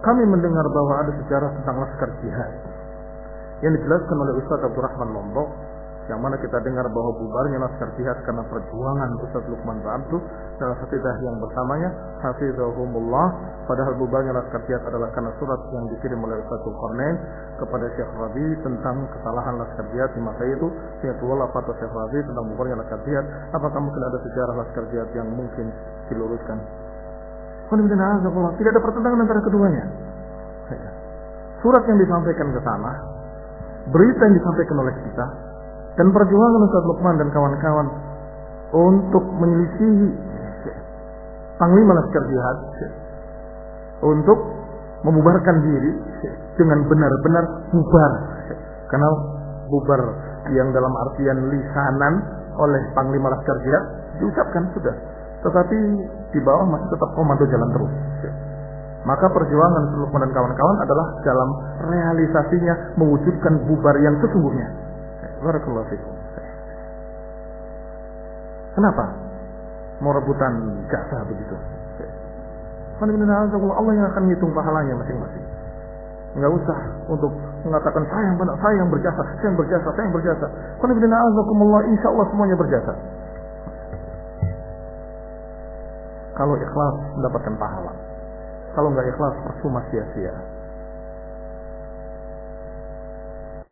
kami mendengar bahwa ada sejarah tentang laskar jihad yang dijelaskan oleh Ustaz Abdurrahman Lombok, yang mana kita dengar bahwa bubarnya laskar jihad karena perjuangan Ustaz Lukman Ba'abdu dalam hafizah yang bersamanya, hafizahumullah. Padahal bubarnya laskar jihad adalah karena surat yang dikirim oleh Ustaz Zulkarnain kepada Syekh Rabi tentang kesalahan laskar jihad di masa itu, sehingga keluarlah fatwa Syekh Rabi tentang bubarnya laskar jihad. Apakah mungkin ada sejarah laskar jihad yang mungkin diluruskan? Tidak ada pertentangan antara keduanya. Surat yang disampaikan ke sana, berita yang disampaikan oleh kita, dan perjuangan Ustaz Lukman dan kawan-kawan untuk menyelisihi panglima laskar jihad untuk membubarkan diri dengan benar-benar bubar. Karena bubar yang dalam artian lisanan oleh panglima laskar jihad diucapkan sudah, tetapi di bawah masih tetap komando jalan terus. Maka perjuangan Lukman dan kawan-kawan adalah dalam realisasinya mewujudkan bubar yang sesungguhnya. Barakallahu fikum. Kenapa mau rebutan jasa begitu? Allah yang akan menghitung pahalanya masing-masing. Enggak usah untuk mengatakan saya yang berjasa, saya yang berjasa, saya yang berjasa. Insya Allah semuanya berjasa. Kalau ikhlas mendapatkan pahala. Kalau enggak ikhlas percuma sia-sia.